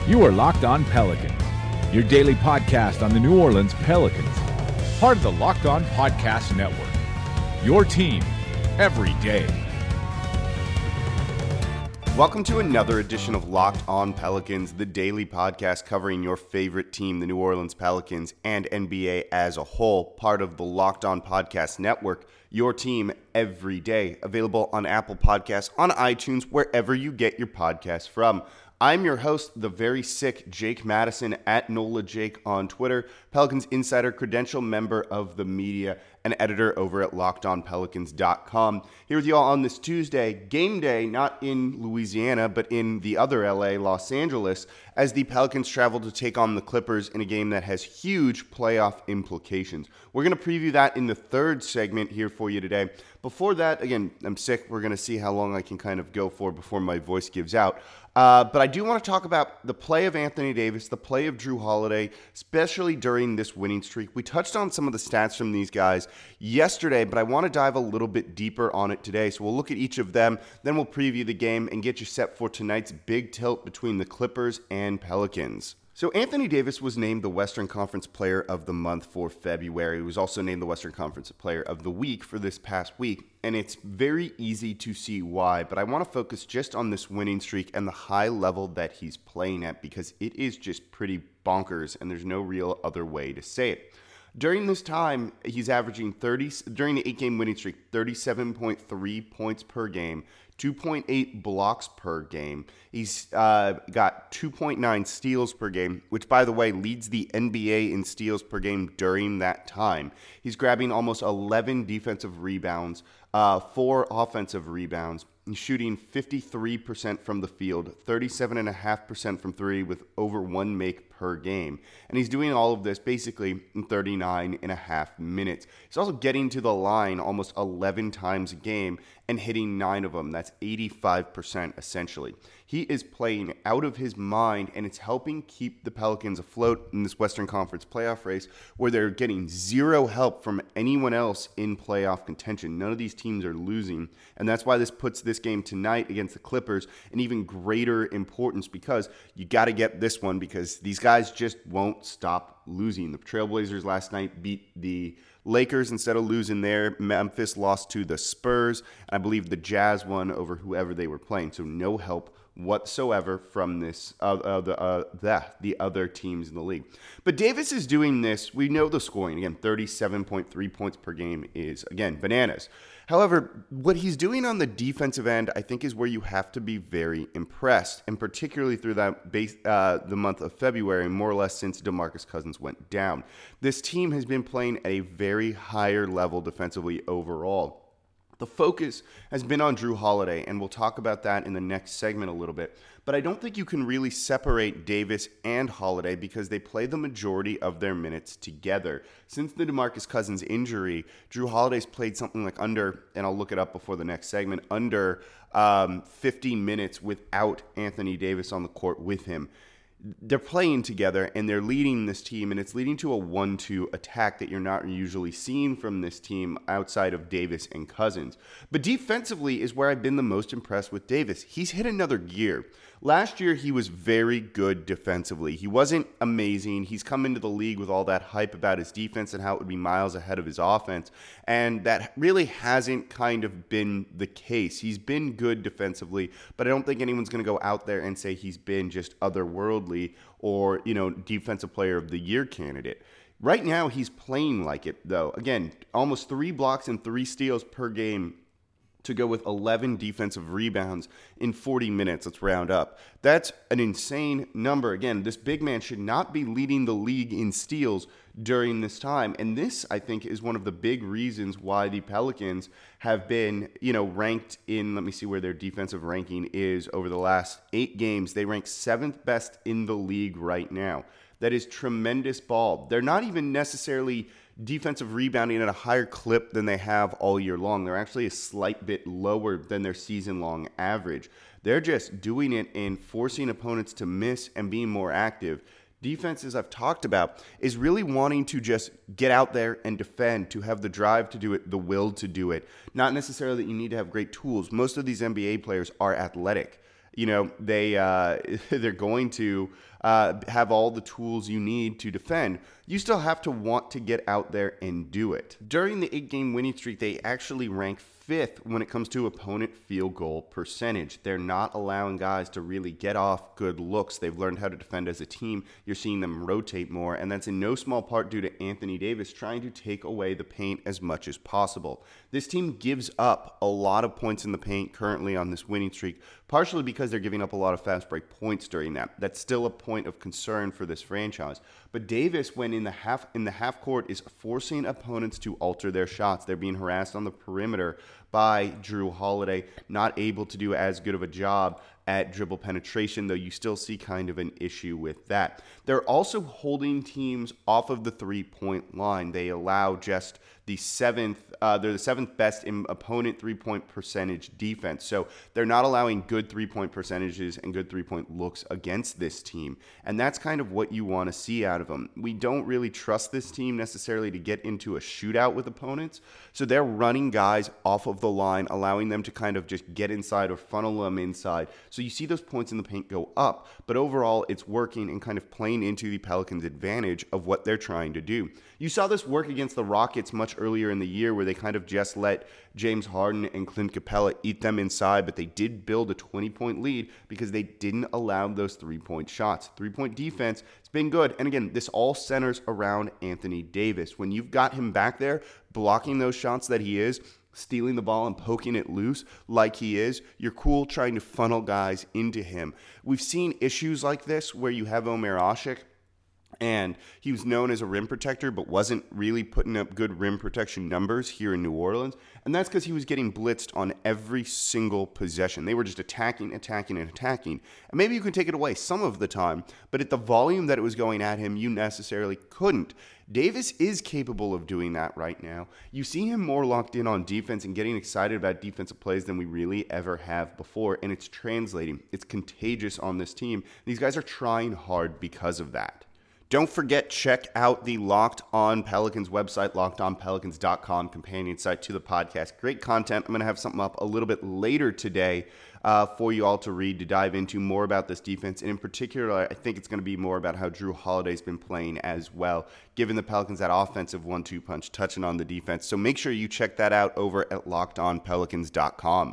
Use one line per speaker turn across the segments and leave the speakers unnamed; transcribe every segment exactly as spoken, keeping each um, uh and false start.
You are Locked On Pelicans, your daily podcast on the New Orleans Pelicans, part of the Locked On Podcast Network, your team every day.
Welcome to another edition of Locked On Pelicans, the daily podcast covering your favorite team, the New Orleans Pelicans, and N B A as a whole, part of the Locked On Podcast Network, your team every day. Available on Apple Podcasts, on iTunes, wherever you get your podcasts from. I'm your host, the very sick Jake Madison, at Nola Jake on Twitter, Pelicans Insider, credential member of the media, and editor over at locked on pelicans dot com. Here with you all on this Tuesday, game day, not in Louisiana, but in the other L A, Los Angeles, as the Pelicans travel to take on the Clippers in a game that has huge playoff implications. We're going to preview that in the third segment here for you today. Before that, again, I'm sick. We're going to see how long I can kind of go for before my voice gives out. Uh, but I do want to talk about the play of Anthony Davis, the play of Jrue Holiday, especially during this winning streak. We touched on some of the stats from these guys yesterday, but I want to dive a little bit deeper on it today. So we'll look at each of them, then we'll preview the game and get you set for tonight's big tilt between the Clippers and Pelicans. So Anthony Davis was named the Western Conference Player of the Month for February. He was also named the Western Conference Player of the Week for this past week, and it's very easy to see why, but I want to focus just on this winning streak and the high level that he's playing at because it is just pretty bonkers, and there's no real other way to say it. During this time, he's averaging thirty during the eight-game winning streak, thirty-seven point three points per game, two point eight blocks per game. He's uh, got two point nine steals per game, which, by the way, leads the N B A in steals per game during that time. He's grabbing almost eleven defensive rebounds, uh, four offensive rebounds. He's shooting fifty-three percent from the field, thirty-seven point five percent from three with over one make per game. And he's doing all of this basically in thirty-nine and a half minutes. He's also getting to the line almost eleven times a game and hitting nine of them. That's eighty-five percent essentially. He is playing out of his mind, and it's helping keep the Pelicans afloat in this Western Conference playoff race where they're getting zero help from anyone else in playoff contention. None of these teams are losing, and that's why this puts this game tonight against the Clippers in even greater importance because you got to get this one because these guys just won't stop losing. The Trailblazers last night beat the Lakers instead of losing there. Memphis lost to the Spurs, and I believe the Jazz won over whoever they were playing, so no help whatsoever from this uh, uh, the, uh, the, the other teams in the league. But Davis is doing this. We know the scoring. Again, thirty-seven point three points per game is, again, bananas. However, what he's doing on the defensive end, I think, is where you have to be very impressed, and particularly through that base, uh, the month of February, more or less since DeMarcus Cousins went down. This team has been playing at a very higher level defensively overall. The focus has been on Jrue Holiday, and we'll talk about that in the next segment a little bit. But I don't think you can really separate Davis and Holiday because they play the majority of their minutes together. Since the DeMarcus Cousins injury, Jrue Holiday's played something like under, and I'll look it up before the next segment, under um, fifty minutes without Anthony Davis on the court with him. They're playing together, and they're leading this team, and it's leading to a one two attack that you're not usually seeing from this team outside of Davis and Cousins. But defensively is where I've been the most impressed with Davis. He's hit another gear. Last year, he was very good defensively. He wasn't amazing. He's come into the league with all that hype about his defense and how it would be miles ahead of his offense, and that really hasn't kind of been the case. He's been good defensively, but I don't think anyone's going to go out there and say he's been just otherworldly or, you know, defensive player of the year candidate. Right now, he's playing like it, though. Again, almost three blocks and three steals per game to go with eleven defensive rebounds in forty minutes. Let's round up. That's an insane number. Again, this big man should not be leading the league in steals during this time. And this, I think, is one of the big reasons why the Pelicans have been, you know, ranked in, let me see where their defensive ranking is over the last eight games. They rank seventh best in the league right now. That is tremendous ball. They're not even necessarily defensive rebounding at a higher clip than they have all year long. They're actually a slight bit lower than their season-long average. They're just doing it and forcing opponents to miss and being more active. Defenses I've talked about is really wanting to just get out there and defend, to have the drive to do it, the will to do it. Not necessarily that you need to have great tools. Most of these N B A players are athletic. you know, they, uh, they're going to uh, have all the tools you need to defend. You still have to want to get out there and do it. During the eight-game winning streak, they actually rank fifth when it comes to opponent field goal percentage. They're not allowing guys to really get off good looks. They've learned how to defend as a team. You're seeing them rotate more, and that's in no small part due to Anthony Davis trying to take away the paint as much as possible. This team gives up a lot of points in the paint currently on this winning streak, partially because they're giving up a lot of fast break points during that. That's still a point of concern for this franchise. But Davis, when in the half in the half court, is forcing opponents to alter their shots. They're being harassed on the perimeter by Jrue Holiday, not able to do as good of a job at dribble penetration, though you still see kind of an issue with that. They're also holding teams off of the three-point line. They allow just the seventh, uh, they're the seventh best in opponent three-point percentage defense. So they're not allowing good three-point percentages and good three-point looks against this team. And that's kind of what you want to see out of them. We don't really trust this team necessarily to get into a shootout with opponents. So they're running guys off of the line, allowing them to kind of just get inside or funnel them inside. So you see those points in the paint go up, but overall it's working and kind of playing into the Pelicans' advantage of what they're trying to do. You saw this work against the Rockets much earlier in the year where they kind of just let James Harden and Clint Capella eat them inside, but they did build a twenty-point lead because they didn't allow those three-point shots. Three-point defense has been good. And again, this all centers around Anthony Davis. When you've got him back there blocking those shots that he is, stealing the ball and poking it loose like he is, you're cool trying to funnel guys into him. We've seen issues like this where you have Omer Asik, and he was known as a rim protector, but wasn't really putting up good rim protection numbers here in New Orleans. And that's because he was getting blitzed on every single possession. They were just attacking, attacking, and attacking. And maybe you can take it away some of the time, but at the volume that it was going at him, you necessarily couldn't. Davis is capable of doing that right now. You see him more locked in on defense and getting excited about defensive plays than we really ever have before, and it's translating. It's contagious on this team. These guys are trying hard because of that. Don't forget, check out the Locked On Pelicans website, locked on pelicans dot com, companion site to the podcast. Great content. I'm going to have something up a little bit later today uh, for you all to read, to dive into more about this defense. And in particular, I think it's going to be more about how Jrue Holiday's been playing as well, giving the Pelicans that offensive one two punch, touching on the defense. So make sure you check that out over at locked on pelicans dot com.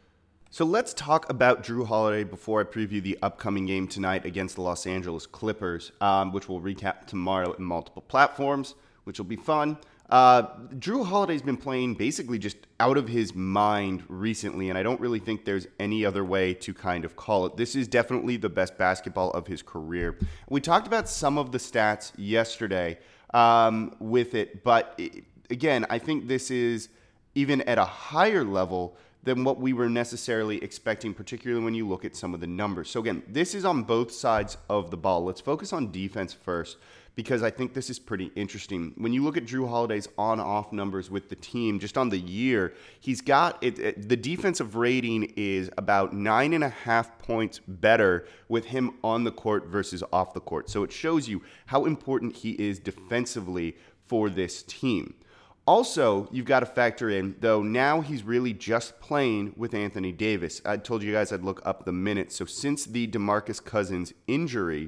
So let's talk about Jrue Holiday before I preview the upcoming game tonight against the Los Angeles Clippers, um, which we'll recap tomorrow in multiple platforms, which will be fun. Uh, Jrue Holiday's been playing basically just out of his mind recently, and I don't really think there's any other way to kind of call it. This is definitely the best basketball of his career. We talked about some of the stats yesterday um, with it, but it, again, I think this is even at a higher level than what we were necessarily expecting, particularly when you look at some of the numbers. So again, this is on both sides of the ball. Let's focus on defense first, because I think this is pretty interesting. When you look at Jrue Holiday's on-off numbers with the team, just on the year, he's got it, it, the defensive rating is about nine and a half points better with him on the court versus off the court. So it shows you how important he is defensively for this team. Also, you've got to factor in, though, now he's really just playing with Anthony Davis. I told you guys I'd look up the minutes. So since the DeMarcus Cousins injury,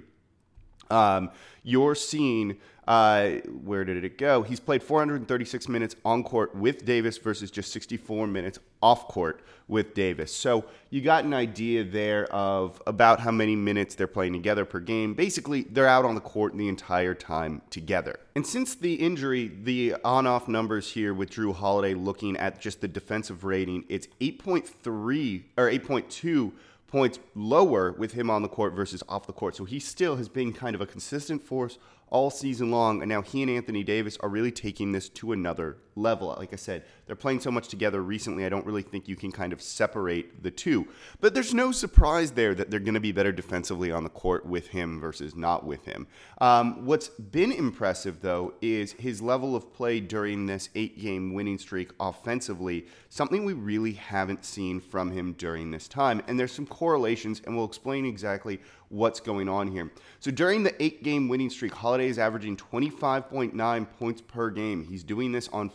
um, you're seeing, uh, where did it go? He's played four hundred thirty-six minutes on court with Davis versus just sixty-four minutes off court with Davis. So you got an idea there of about how many minutes they're playing together per game. Basically, they're out on the court the entire time together. And since the injury, the on-off numbers here with Jrue Holiday, looking at just the defensive rating, it's eight point three or eight point two points lower with him on the court versus off the court. So he still has been kind of a consistent force all season long, and now he and Anthony Davis are really taking this to another level. Like I said, they're playing so much together recently, I don't really think you can kind of separate the two. But there's no surprise there that they're going to be better defensively on the court with him versus not with him. Um, what's been impressive, though, is his level of play during this eight-game winning streak offensively, something we really haven't seen from him during this time. And there's some correlations, and we'll explain exactly what's going on here. So during the eight-game winning streak, Holiday is averaging twenty-five point nine points per game. He's doing this on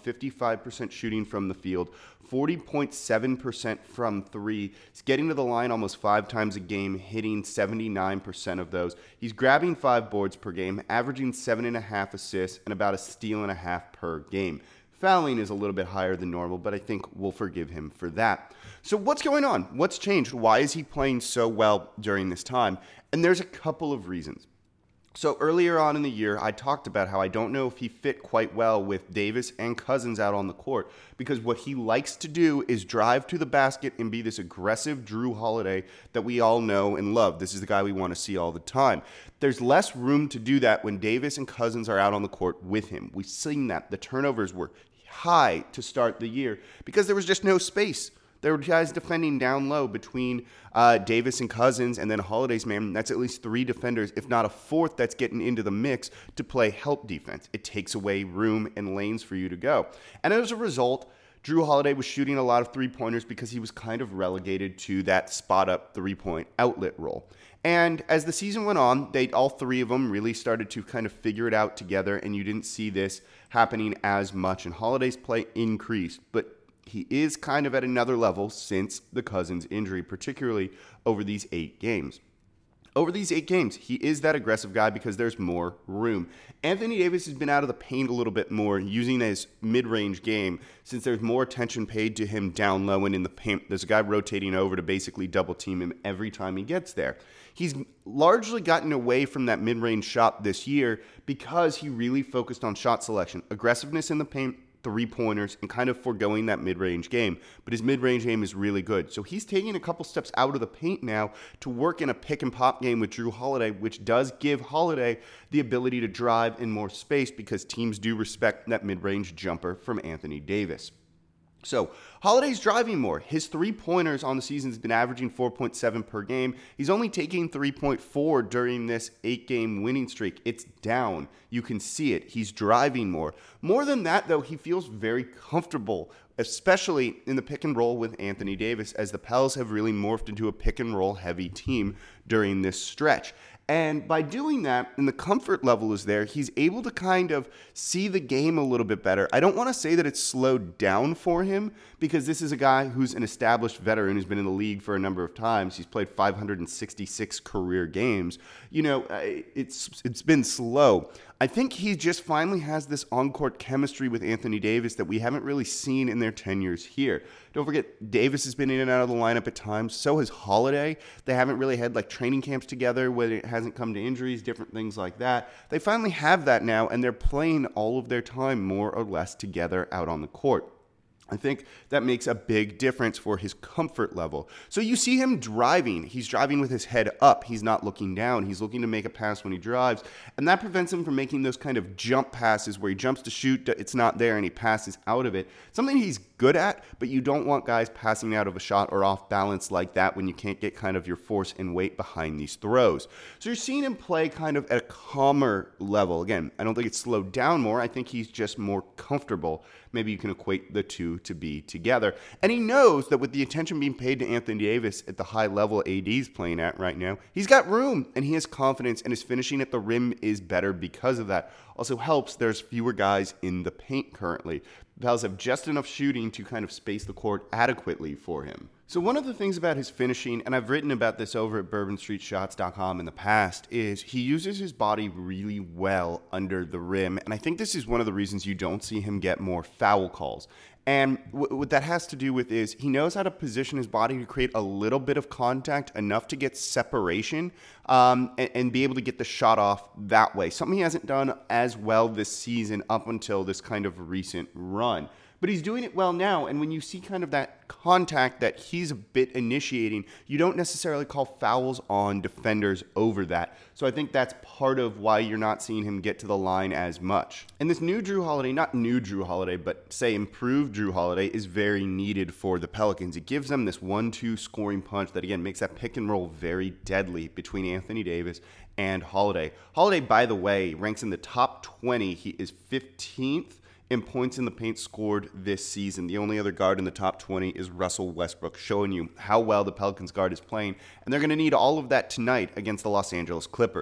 fifty-five percent shooting from the field, forty point seven percent from three. He's getting to the line almost five times a game, hitting seventy-nine percent of those. He's grabbing five boards per game, averaging seven and a half assists, and about a steal and a half per game. Fouling is a little bit higher than normal, but I think we'll forgive him for that. So what's going on? What's changed? Why is he playing so well during this time? And there's a couple of reasons. So earlier on in the year, I talked about how I don't know if he fit quite well with Davis and Cousins out on the court, because what he likes to do is drive to the basket and be this aggressive Jrue Holiday that we all know and love. This is the guy we want to see all the time. There's less room to do that when Davis and Cousins are out on the court with him. We've seen that. The turnovers were high to start the year because there was just no space. There were guys defending down low between uh, Davis and Cousins, and then Holiday's man. That's at least three defenders, if not a fourth, that's getting into the mix to play help defense. It takes away room and lanes for you to go. And as a result, Jrue Holiday was shooting a lot of three-pointers because he was kind of relegated to that spot-up three-point outlet role. And as the season went on, they all three of them really started to kind of figure it out together, and you didn't see this happening as much. And Holiday's play increased, but he is kind of at another level since the Cousins injury, particularly over these eight games. Over these eight games, he is that aggressive guy because there's more room. Anthony Davis has been out of the paint a little bit more, using his mid-range game, since there's more attention paid to him down low and in the paint. There's a guy rotating over to basically double team him every time he gets there. He's largely gotten away from that mid-range shot this year because he really focused on shot selection, aggressiveness in the paint, three-pointers, and kind of foregoing that mid-range game. But his mid-range game is really good. So he's taking a couple steps out of the paint now to work in a pick-and-pop game with Jrue Holiday, which does give Holiday the ability to drive in more space because teams do respect that mid-range jumper from Anthony Davis. So Holiday's driving more. His three-pointers on the season has been averaging four point seven per game. He's only taking three point four during this eight-game winning streak. It's down. You can see it. He's driving more. More than that, though, he feels very comfortable, especially in the pick and roll with Anthony Davis, as the Pels have really morphed into a pick and roll heavy team during this stretch. And by doing that, and the comfort level is there, he's able to kind of see the game a little bit better. I don't want to say that it's slowed down for him, because this is a guy who's an established veteran who's been in the league for a number of times. He's played five hundred sixty-six career games. You know, it's it's been slow. I think he just finally has this on-court chemistry with Anthony Davis that we haven't really seen in their tenures here. Don't forget, Davis has been in and out of the lineup at times. So has Holiday. They haven't really had like training camps together where it hasn't come to injuries, different things like that. They finally have that now, and they're playing all of their time more or less together out on the court. I think that makes a big difference for his comfort level. So you see him driving. He's driving with his head up. He's not looking down. He's looking to make a pass when he drives, and that prevents him from making those kind of jump passes where he jumps to shoot, it's not there, and he passes out of it. Something he's good at, but you don't want guys passing out of a shot or off balance like that when you can't get kind of your force and weight behind these throws. So you're seeing him play kind of at a calmer level. Again, I don't think it's slowed down more. I think he's just more comfortable. Maybe you can equate the two to be together. And he knows that with the attention being paid to Anthony Davis at the high level A D's playing at right now, he's got room and he has confidence, and his finishing at the rim is better because of that. Also helps, there's fewer guys in the paint currently. The Pels have just enough shooting to kind of space the court adequately for him. So one of the things about his finishing, and I've written about this over at bourbon street shots dot com in the past, is he uses his body really well under the rim. And I think this is one of the reasons you don't see him get more foul calls. And w- what that has to do with is he knows how to position his body to create a little bit of contact, enough to get separation, um, and, and be able to get the shot off that way. Something he hasn't done as well this season up until this kind of recent run. But he's doing it well now, and when you see kind of that contact that he's a bit initiating, you don't necessarily call fouls on defenders over that. So I think that's part of why you're not seeing him get to the line as much. And this new Jrue Holiday, not new Jrue Holiday, but say improved Jrue Holiday, is very needed for the Pelicans. It gives them this one two scoring punch that, again, makes that pick and roll very deadly between Anthony Davis and Holiday. Holiday, by the way, ranks in the top twenty. He is fifteenth in points in the paint scored this season. The only other guard in the top twenty is Russell Westbrook, showing you how well the Pelicans guard is playing. And they're going to need all of that tonight against the Los Angeles Clippers.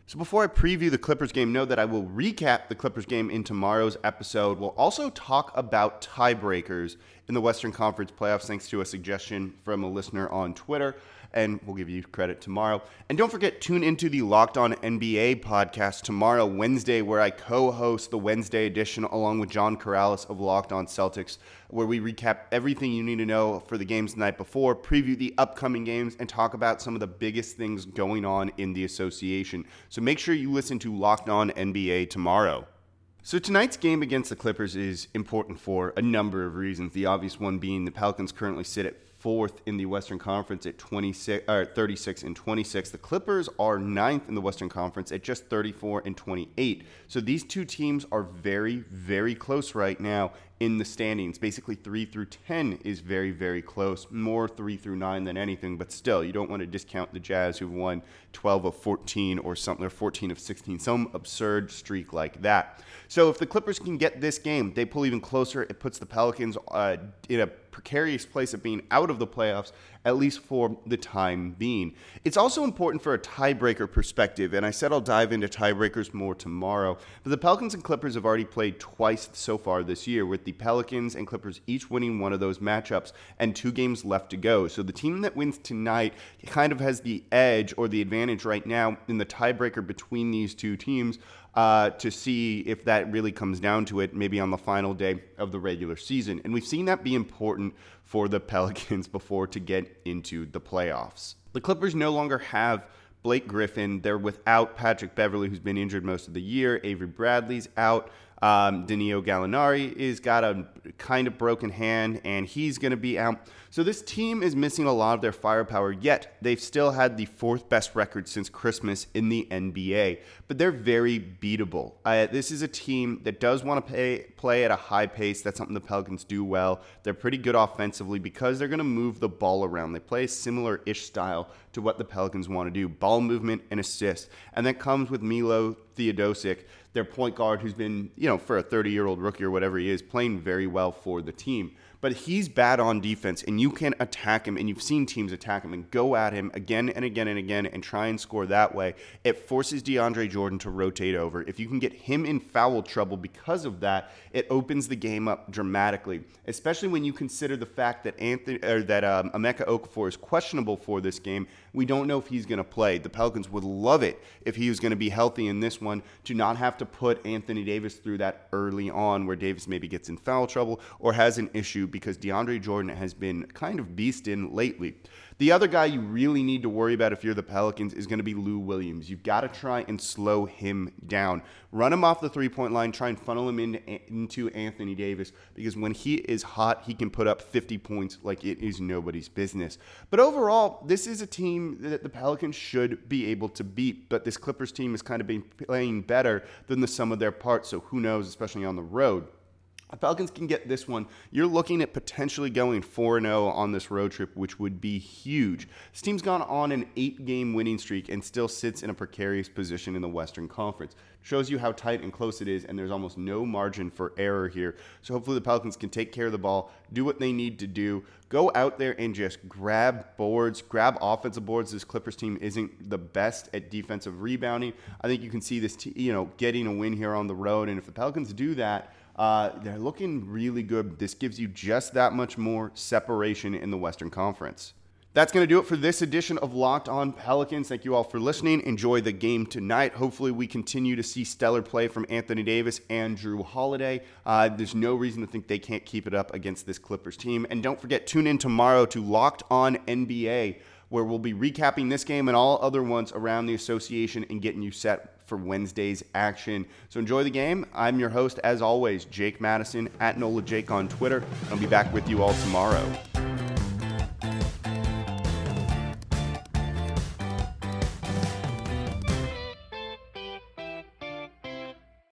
So before I preview the Clippers game, know that I will recap the Clippers game in tomorrow's episode. We'll also talk about tiebreakers in the Western Conference playoffs, thanks to a suggestion from a listener on Twitter, and we'll give you credit tomorrow. And don't forget, tune into the Locked On N B A podcast tomorrow, Wednesday, where I co-host the Wednesday edition along with John Corrales of Locked On Celtics, where we recap everything you need to know for the games the night before, preview the upcoming games, and talk about some of the biggest things going on in the association. So make sure you listen to Locked On N B A tomorrow. So tonight's game against the Clippers is important for a number of reasons. The obvious one being the Pelicans currently sit at fourth in the Western Conference at twenty-six, or thirty-six and twenty-six. The Clippers are ninth in the Western Conference at just thirty-four and twenty-eight. So these two teams are very, very close right now in the standings. Basically, three through ten is very, very close. More three through nine than anything, but still, you don't want to discount the Jazz, who've won twelve of fourteen or something, or fourteen of sixteen, some absurd streak like that. So if the Clippers can get this game, they pull even closer. It puts the Pelicans uh, in a precarious place of being out of the playoffs, at least for the time being. It's also important for a tiebreaker perspective, and I said I'll dive into tiebreakers more tomorrow, but the Pelicans and Clippers have already played twice so far this year, with the Pelicans and Clippers each winning one of those matchups and two games left to go. So the team that wins tonight kind of has the edge or the advantage right now in the tiebreaker between these two teams, Uh, to see if that really comes down to it, maybe on the final day of the regular season. And we've seen that be important for the Pelicans before to get into the playoffs. The Clippers no longer have Blake Griffin. They're without Patrick Beverley, who's been injured most of the year. Avery Bradley's out. Um, Danilo Gallinari is got a kind of broken hand, and he's going to be out. So this team is missing a lot of their firepower, yet they've still had the fourth best record since Christmas in the N B A. But they're very beatable. Uh, this is a team that does want to pay, play at a high pace. That's something the Pelicans do well. They're pretty good offensively because they're going to move the ball around. They play a similar-ish style to what the Pelicans want to do, ball movement and assist. And that comes with Milo Theodosic, their point guard, who's been, you know, for a thirty-year-old rookie or whatever he is, playing very well for the team. But he's bad on defense, and you can attack him, and you've seen teams attack him and go at him again and again and again and try and score that way. It forces DeAndre Jordan to rotate over. If you can get him in foul trouble because of that, it opens the game up dramatically, especially when you consider the fact that Anthony or that um, Emeka Okafor is questionable for this game. We don't know if he's going to play. The Pelicans would love it if he was going to be healthy in this one, to not have to put Anthony Davis through that early on where Davis maybe gets in foul trouble or has an issue, because DeAndre Jordan has been kind of beasting lately. The other guy you really need to worry about if you're the Pelicans is going to be Lou Williams. You've got to try and slow him down. Run him off the three-point line. Try and funnel him into, into Anthony Davis, because when he is hot, he can put up fifty points like it is nobody's business. But overall, this is a team that the Pelicans should be able to beat, but this Clippers team has kind of been playing better than the sum of their parts, so who knows, especially on the road. The Pelicans can get this one. You're looking at potentially going four and oh on this road trip, which would be huge. This team's gone on an eight-game winning streak and still sits in a precarious position in the Western Conference. Shows you how tight and close it is, and there's almost no margin for error here. So hopefully the Pelicans can take care of the ball, do what they need to do, go out there and just grab boards, grab offensive boards. This Clippers team isn't the best at defensive rebounding. I think you can see this, t- you know, getting a win here on the road, and if the Pelicans do that, Uh, they're looking really good. This gives you just that much more separation in the Western Conference. That's going to do it for this edition of Locked On Pelicans. Thank you all for listening. Enjoy the game tonight. Hopefully we continue to see stellar play from Anthony Davis and Drew Holiday. Uh, there's no reason to think they can't keep it up against this Clippers team. And don't forget, tune in tomorrow to Locked On N B A, where we'll be recapping this game and all other ones around the association and getting you set for Wednesday's action. So enjoy the game. I'm your host, as always, Jake Madison, at NOLA Jake on Twitter. I'll be back with you all tomorrow.